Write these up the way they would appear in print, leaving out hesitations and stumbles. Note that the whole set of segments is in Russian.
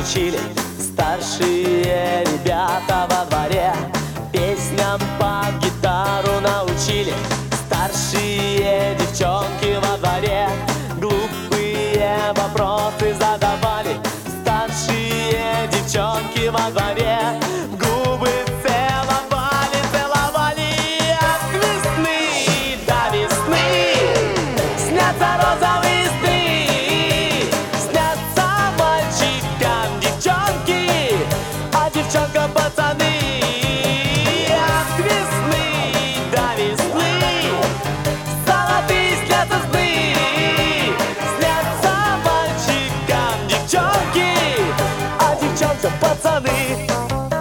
научили старшие ребята во дворе. Песням под гитару научили старшие девчонки во дворе. Глупые вопросы задавали старшие девчонки во дворе. Губы целовали, целовали от весны до весны. Снятся розовые сны, снятся мальчикам девчонки, а девчонкам пацаны. От весны до весны золотые снятся сны, снятся мальчикам девчонки, а девчонкам пацаны.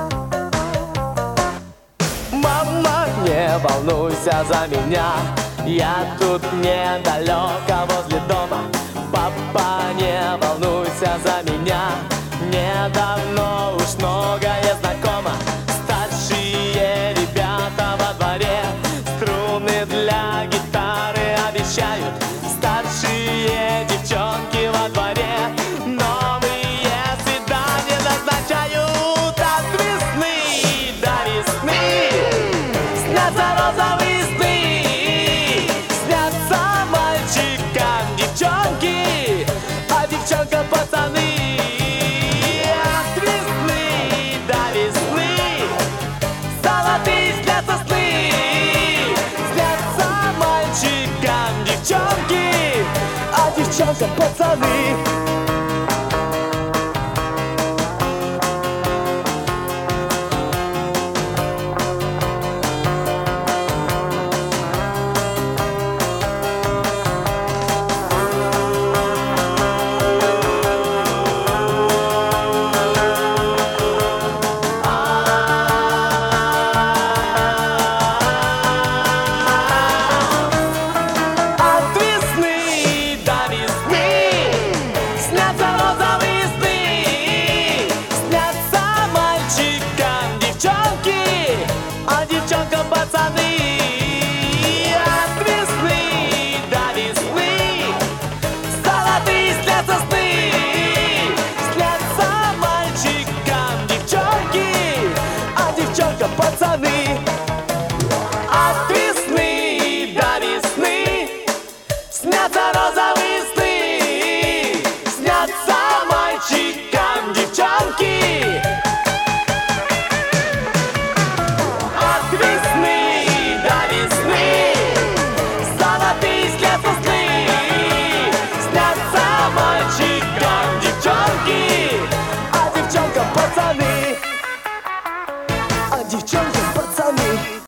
Мама, не волнуйся за меня, я тут недалеко возле дома. Папа, не волнуйся за меня, мне давно уж многое знакомо. Старшие ребята во дворе струны для гитары обещают. Старшие девчонки во дворе новые свидания назначают. От весны до весны снятся розовые сны, снятся мальчикам девчонки, а девчонкам пацаны. От весны до весны золотые снятся сны, снятся мальчикам девчонки, а девчонкам пацаны.